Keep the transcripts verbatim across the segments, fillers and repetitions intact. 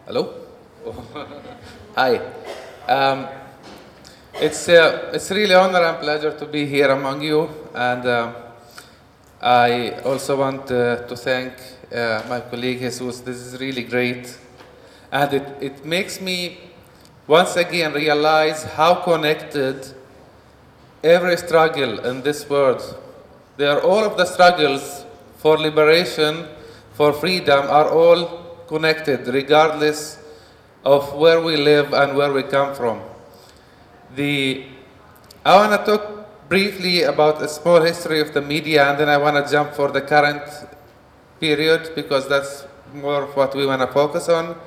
Hello? Hi. Um, it's, uh, it's really honor and pleasure to be here among you, and uh, I also want uh, to thank uh, my colleague Jesus. This is really great, and it, it makes me once again realize how connected every struggle in this world. They are all of the struggles for liberation, for freedom, are all connected, regardless of where we live and where we come from. The, I want to talk briefly about a small history of the media, and then I want to jump for the current period, because that's more of what we want to focus on.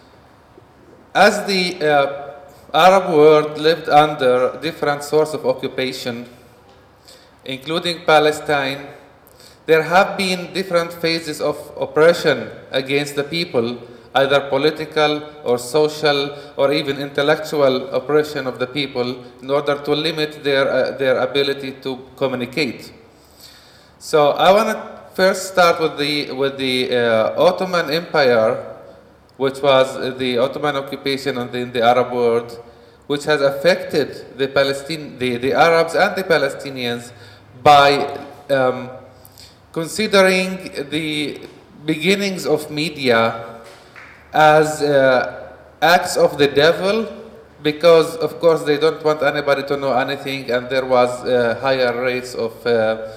As the uh, Arab world lived under different sources of occupation, including Palestine, there have been different phases of oppression against the people, either political or social or even intellectual oppression of the people, in order to limit their, uh, their ability to communicate. So I want to first start with the, with the uh, Ottoman Empire, which was the Ottoman occupation in the Arab world, which has affected the, Palestine, the, the Arabs and the Palestinians by um, considering the beginnings of media as uh, acts of the devil, because of course they don't want anybody to know anything, and there was uh, higher rates of uh,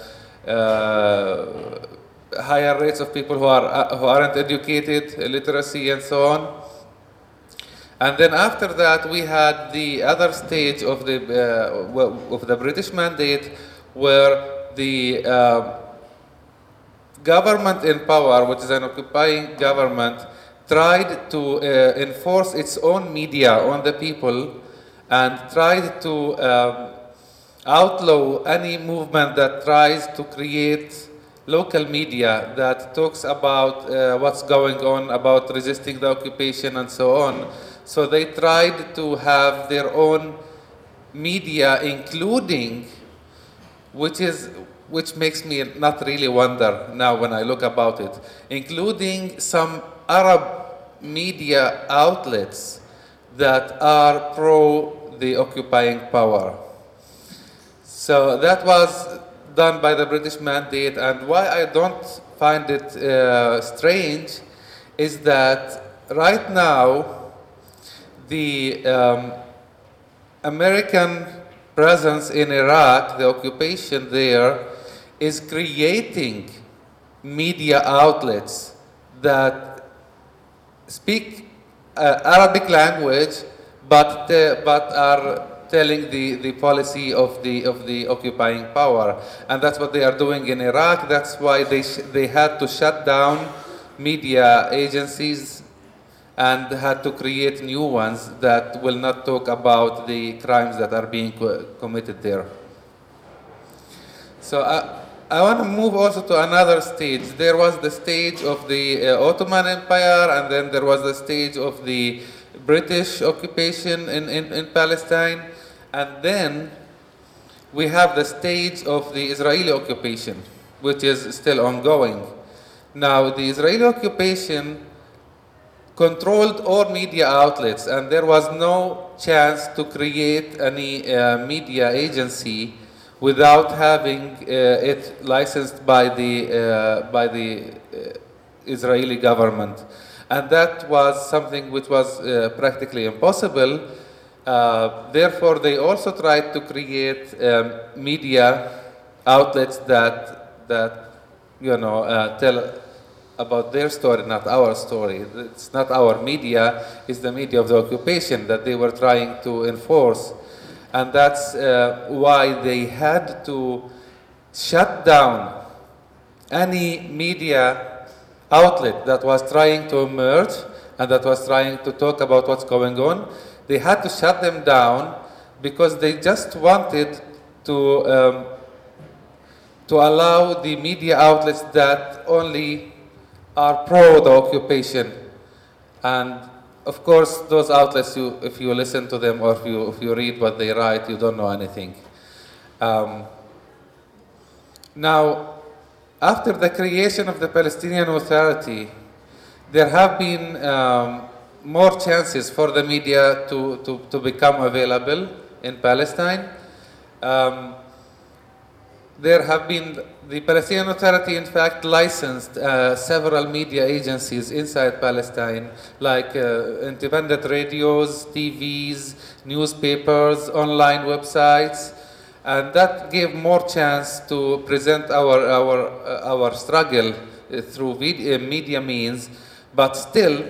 uh, higher rates of people who are uh, who aren't educated, illiteracy and so on. And then after that we had the other stage of the uh, of the British Mandate, where the uh, government in power, which is an occupying government, tried to uh, enforce its own media on the people and tried to um, outlaw any movement that tries to create local media that talks about uh, what's going on, about resisting the occupation and so on. So they tried to have their own media, including, which is which makes me not really wonder now when I look about it, including some Arab media outlets that are pro the occupying power. So that was done by the British Mandate, and why I don't find it uh, strange is that right now the um, American presence in Iraq, the occupation there, is creating media outlets that speak uh, Arabic language, but uh, but are telling the, the policy of the of the occupying power, and that's what they are doing in Iraq. That's why they sh they had to shut down media agencies and had to create new ones that will not talk about the crimes that are being co committed there. So I, I want to move also to another stage. There was the stage of the uh, Ottoman Empire, and then there was the stage of the British occupation in, in, in Palestine, and then we have the stage of the Israeli occupation, which is still ongoing. Now, the Israeli occupation controlled all media outlets, and there was no chance to create any uh, media agency without having uh, it licensed by the, uh, by the uh, Israeli government. And that was something which was uh, practically impossible. Uh, therefore, they also tried to create um, media outlets that, that you know, uh, tell about their story, not our story. It's not our media, it's the media of the occupation that they were trying to enforce. And that's uh, why they had to shut down any media outlet that was trying to emerge and that was trying to talk about what's going on. They had to shut them down because they just wanted to, um, to allow the media outlets that only are pro the occupation. And of course, those outlets, you, if you listen to them or if you, if you read what they write, you don't know anything. Um, now, after the creation of the Palestinian Authority, there have been um, more chances for the media to, to, to become available in Palestine. Um, there have been, the Palestinian Authority in fact licensed uh, several media agencies inside Palestine, like uh, independent radios, T Vs, newspapers, online websites, and that gave more chance to present our, our, uh, our struggle uh, through media, media means, but still,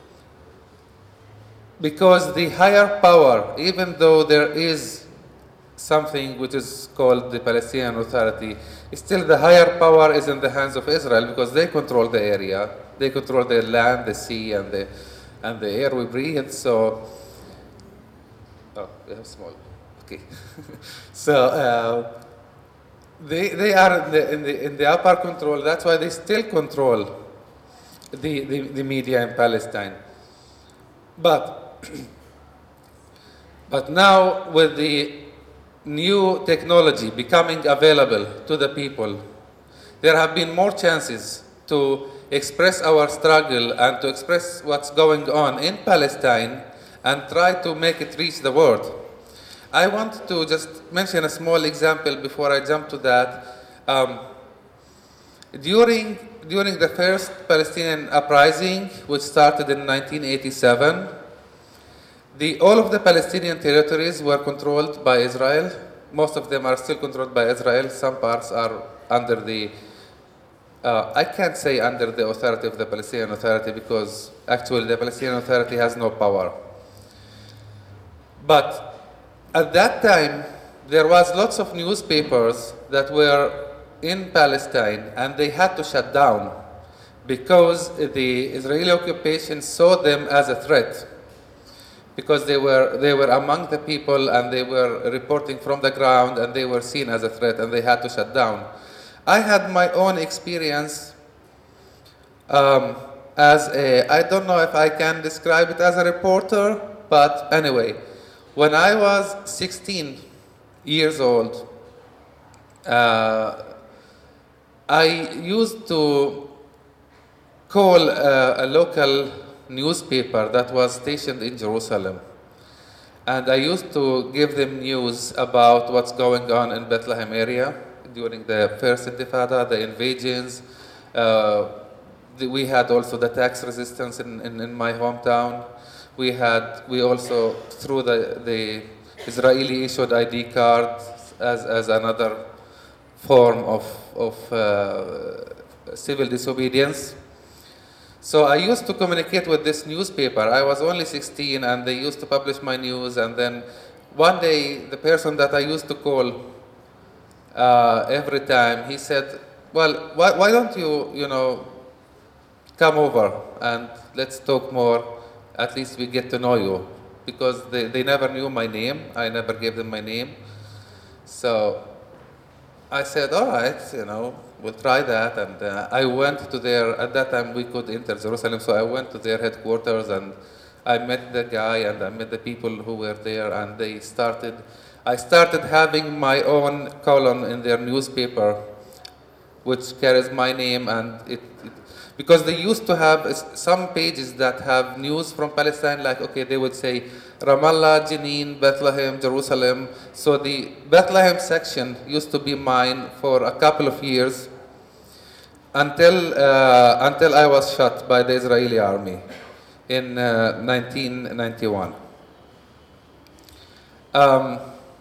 because the higher power, even though there is something which is called the Palestinian Authority, still the higher power is in the hands of Israel because they control the area, they control the land, the sea, and the, and the air we breathe, so, oh, we have small, okay. so, uh, they, they are in the, in, the, in the upper control, that's why they still control the, the, the media in Palestine. But But now, with the new technology becoming available to the people, there have been more chances to express our struggle and to express what's going on in Palestine and try to make it reach the world. I want to just mention a small example before I jump to that. Um, during, during the first Palestinian uprising, which started in nineteen eighty-seven, The, all of the Palestinian territories were controlled by Israel. Most of them are still controlled by Israel. Some parts are under the, uh, I can't say under the authority of the Palestinian Authority because actually the Palestinian Authority has no power. But at that time, there was lots of newspapers that were in Palestine and they had to shut down because the Israeli occupation saw them as a threat. Because they were, they were among the people and they were reporting from the ground and they were seen as a threat and they had to shut down. I had my own experience um, as a, I don't know if I can describe it as a reporter, but anyway, when I was sixteen years old, uh, I used to call uh, a local newspaper that was stationed in Jerusalem. And I used to give them news about what's going on in Bethlehem area during the first Intifada, the invasions. Uh, the, we had also the tax resistance in, in, in my hometown. We had, we also, through the, the Israeli issued I D card as, as another form of, of uh, civil disobedience. So I used to communicate with this newspaper. I was only sixteen and they used to publish my news, and then one day the person that I used to call uh, every time, he said, well, why, why don't you, you know, come over and let's talk more, at least we get to know you. Because they, they never knew my name, I never gave them my name. So I said, all right, you know, we'll try that. And uh, I went to their, at that time we could enter Jerusalem, so I went to their headquarters and I met the guy and I met the people who were there, and they started, I started having my own column in their newspaper, which carries my name, and it, it because they used to have some pages that have news from Palestine, like, okay, they would say Ramallah, Jenin, Bethlehem, Jerusalem. So the Bethlehem section used to be mine for a couple of years until, uh, until I was shot by the Israeli army in uh, nineteen ninety-one. Um,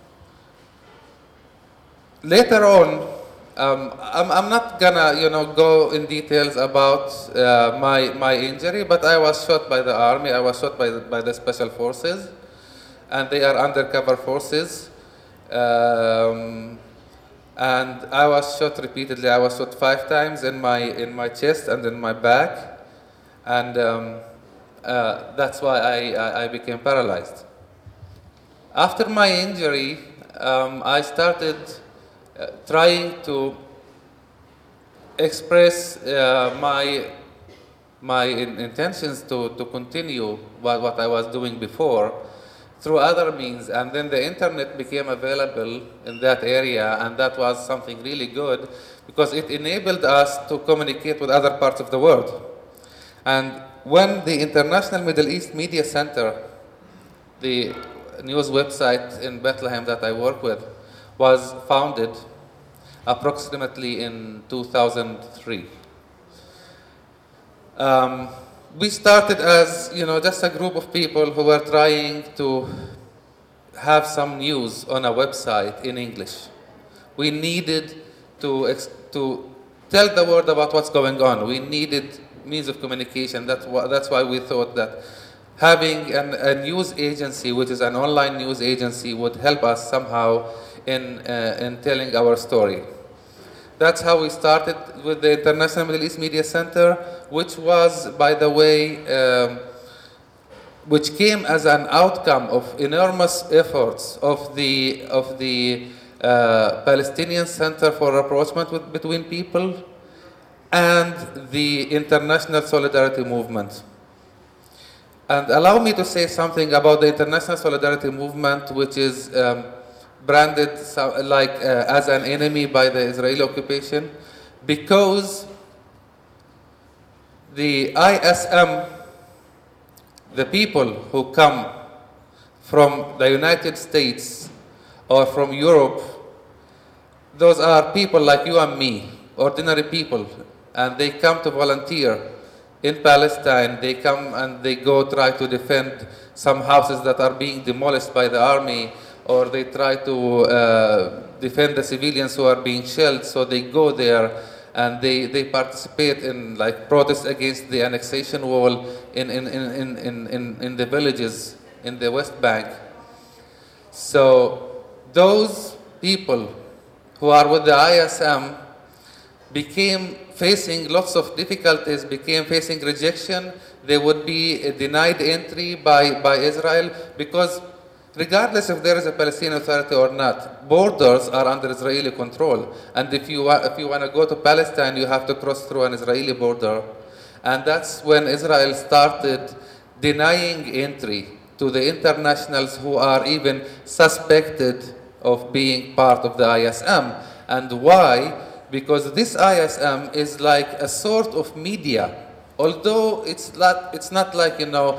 later on, Um, I'm, I'm not gonna, you know, go in details about uh, my, my injury, but I was shot by the army. I was shot by the, by the special forces, and they are undercover forces. Um, and I was shot repeatedly. I was shot five times in my, in my chest and in my back, and um, uh, that's why I, I, I became paralyzed. After my injury, um, I started Uh, trying to express uh, my my in intentions to, to continue what, what I was doing before through other means, and then the internet became available in that area, and that was something really good because it enabled us to communicate with other parts of the world. And when the International Middle East Media Center, the news website in Bethlehem that I work with, was founded approximately in two thousand three. Um, we started as, you know, just a group of people who were trying to have some news on a website in English. We needed to, ex to tell the world about what's going on. We needed means of communication. That's, wh that's why we thought that having an, a news agency, which is an online news agency, would help us somehow in, uh, in telling our story. That's how we started with the International Middle East Media Center, which was, by the way, um, which came as an outcome of enormous efforts of the, of the uh, Palestinian Center for Rapprochement with, between People and the International Solidarity Movement. And allow me to say something about the International Solidarity Movement, which is um, branded so, like uh, as an enemy by the Israeli occupation, because the I S M, the people who come from the United States or from Europe, those are people like you and me, ordinary people, and they come to volunteer in Palestine. They come and they go try to defend some houses that are being demolished by the army, or they try to uh, defend the civilians who are being shelled. So they go there and they, they participate in like protests against the annexation wall in, in, in, in, in, in the villages in the West Bank. So those people who are with the I S M became facing lots of difficulties, became facing rejection. They would be denied entry by, by Israel because regardless if there is a Palestinian Authority or not, borders are under Israeli control. And if you, if you want to go to Palestine, you have to cross through an Israeli border. And that's when Israel started denying entry to the internationals who are even suspected of being part of the I S M. And why? Because this I S M is like a sort of media, although it's not, it's not like, you know,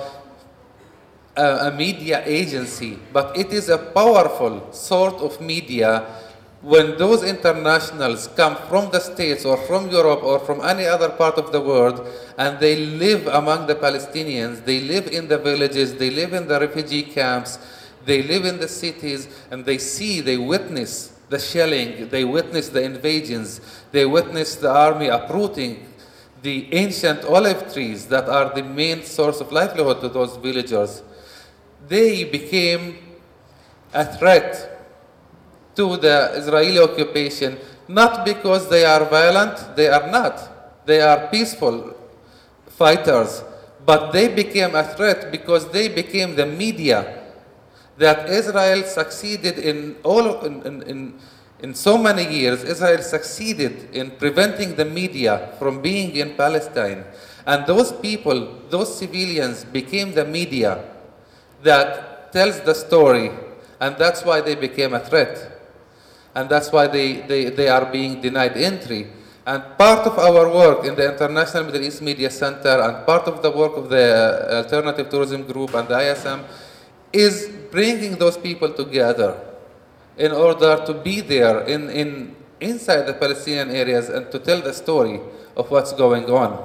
a, a media agency, but it is a powerful sort of media. When those internationals come from the States or from Europe or from any other part of the world and they live among the Palestinians, they live in the villages, they live in the refugee camps, they live in the cities, and they see, they witness the shelling, they witness the invasions, they witness the army uprooting the ancient olive trees that are the main source of livelihood to those villagers. They became a threat to the Israeli occupation, not because they are violent, they are not. They are peaceful fighters, but they became a threat because they became the media that Israel succeeded in all in, in, in, in so many years. Israel succeeded in preventing the media from being in Palestine. And those people, those civilians became the media that tells the story, and that's why they became a threat. And that's why they, they, they are being denied entry. And part of our work in the International Middle East Media Center and part of the work of the Alternative Tourism Group and the I S M is bringing those people together in order to be there in, in, inside the Palestinian areas and to tell the story of what's going on.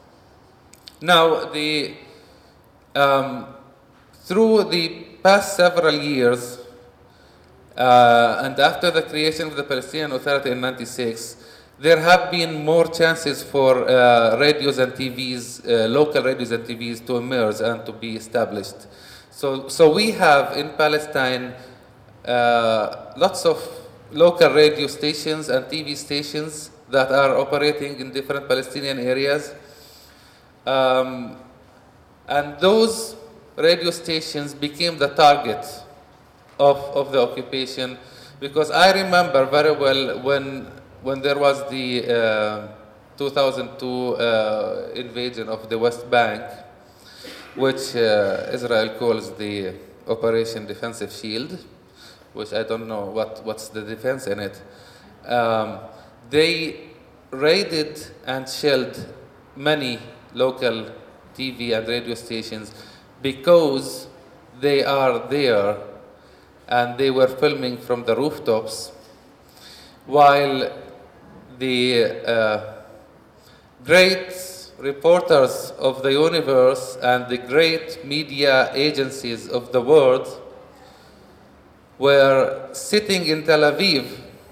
Now, the, um, through the past several years, uh, and after the creation of the Palestinian Authority in ninety-six, there have been more chances for uh, radios and T Vs, uh, local radios and T Vs to emerge and to be established. So, so we have in Palestine uh, lots of local radio stations and T V stations that are operating in different Palestinian areas. Um, and those radio stations became the target of, of the occupation, because I remember very well when, when there was the uh, two thousand two uh, invasion of the West Bank, which uh, Israel calls the Operation Defensive Shield, which I don't know what, what's the defense in it. Um, they raided and shelled many local T V and radio stations because they are there and they were filming from the rooftops, while the uh, great reporters of the universe and the great media agencies of the world were sitting in Tel Aviv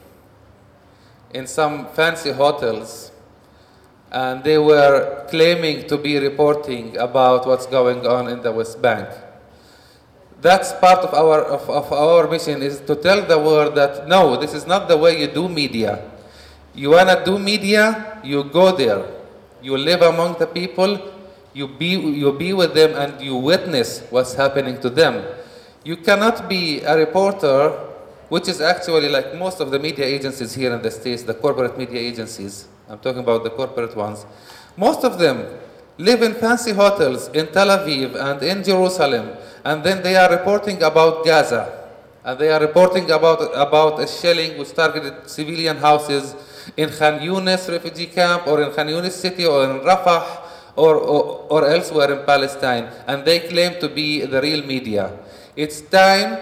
in some fancy hotels, and they were claiming to be reporting about what's going on in the West Bank. That's part of our, of, of our mission, is to tell the world that no, this is not the way you do media. You wanna do media, you go there. You live among the people, you be, you be with them, and you witness what's happening to them. You cannot be a reporter, which is actually like most of the media agencies here in the States, the corporate media agencies. I'm talking about the corporate ones. Most of them live in fancy hotels in Tel Aviv and in Jerusalem, and then they are reporting about Gaza, and they are reporting about, about a shelling which targeted civilian houses in Khan Yunis refugee camp, or in Khan Yunis city, or in Rafah, or, or, or elsewhere in Palestine, and they claim to be the real media. It's time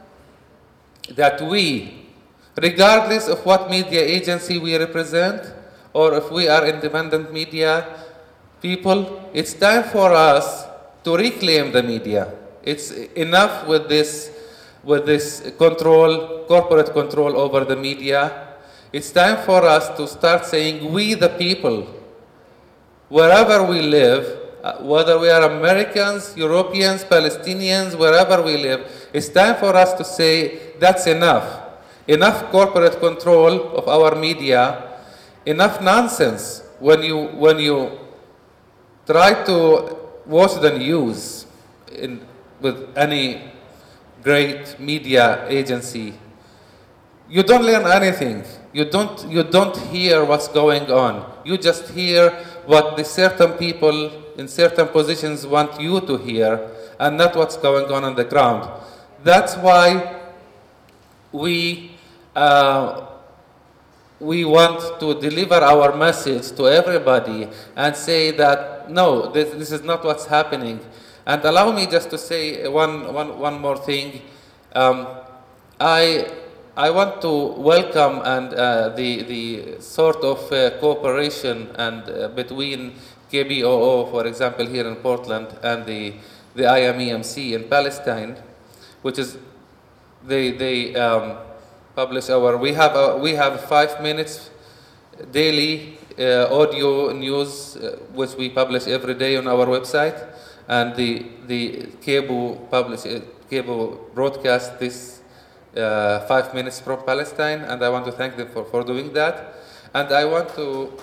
that we, regardless of what media agency we represent, or if we are independent media people, it's time for us to reclaim the media. It's enough with this, with this control, corporate control over the media. It's time for us to start saying, we the people, wherever we live, uh, whether we are Americans, Europeans, Palestinians, wherever we live, it's time for us to say, that's enough. Enough corporate control of our media, enough nonsense when you, when you try to watch the news in, with any great media agency. You don't learn anything. You don't, you don't hear what's going on. You just hear what the certain people in certain positions want you to hear, and not what's going on on the ground. That's why we, uh, we want to deliver our message to everybody and say that, no, this, this is not what's happening. And allow me just to say one, one, one more thing. Um, I, I want to welcome and uh, the, the sort of uh, cooperation and uh, between K B O O, for example, here in Portland, and the, the I M E M C in Palestine, which is, they, they um, publish our, we have, a, we have five minutes daily uh, audio news, uh, which we publish every day on our website, and the, the K B O publish, uh, K B O broadcast this Uh, five minutes from Palestine, and I want to thank them for, for doing that. And I want to,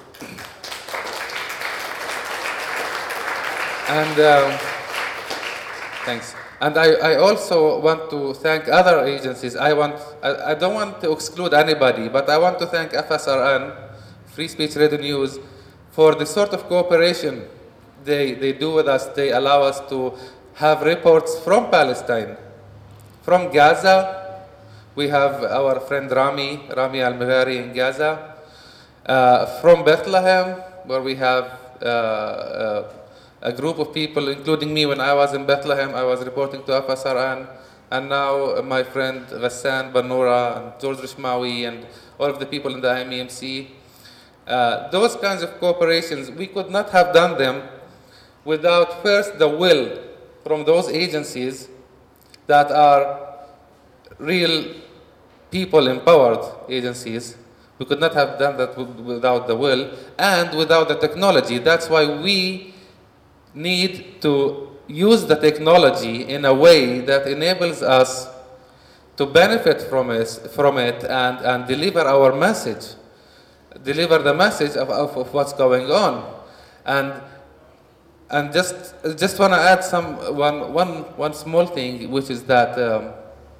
and um, thanks. And I, I also want to thank other agencies. I want, I, I don't want to exclude anybody, but I want to thank F S R N, Free Speech Radio News, for the sort of cooperation they, they do with us. They allow us to have reports from Palestine, from Gaza. We have our friend Rami, Rami Al-Mihari in Gaza. Uh, from Bethlehem, where we have uh, uh, a group of people, including me when I was in Bethlehem, I was reporting to F S R N. And now my friend Ghassan Banura and George Rishmawi and all of the people in the I M E M C. Uh, those kinds of cooperations, we could not have done them without first the will from those agencies that are real people-empowered agencies. We could not have done that without the will and without the technology. That's why we need to use the technology in a way that enables us to benefit from it, from it and, and deliver our message, deliver the message of, of, of what's going on. And, and just, just want to add some, one, one, one small thing, which is that um,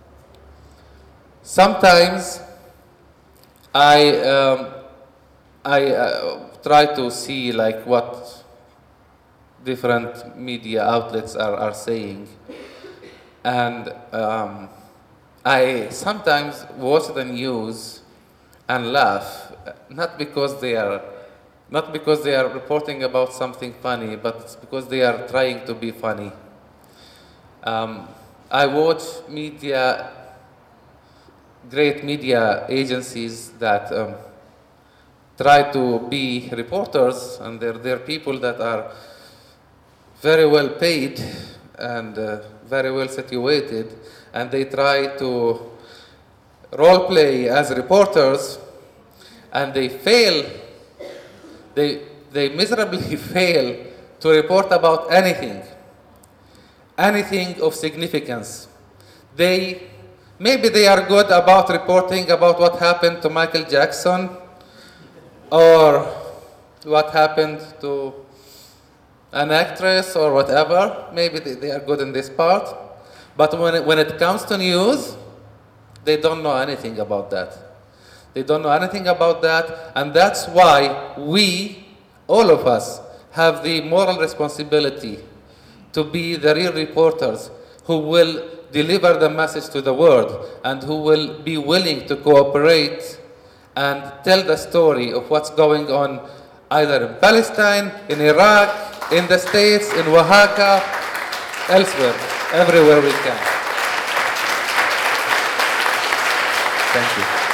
sometimes I, um, I uh, try to see like what different media outlets are, are saying. And um, I sometimes watch the news and laugh, not because they are Not because they are reporting about something funny, but it's because they are trying to be funny. Um, I watch media, great media agencies that um, try to be reporters, and they're, they're people that are very well paid and uh, very well situated, and they try to role play as reporters, and they fail, they, they miserably fail to report about anything, anything of significance. They, maybe they are good about reporting about what happened to Michael Jackson, or what happened to an actress or whatever. Maybe they, they are good in this part. But when it, when it comes to news, they don't know anything about that. They don't know anything about that, and that's why we, all of us, have the moral responsibility to be the real reporters who will deliver the message to the world and who will be willing to cooperate and tell the story of what's going on either in Palestine, in Iraq, in the States, in Oaxaca, elsewhere, everywhere we can. Thank you.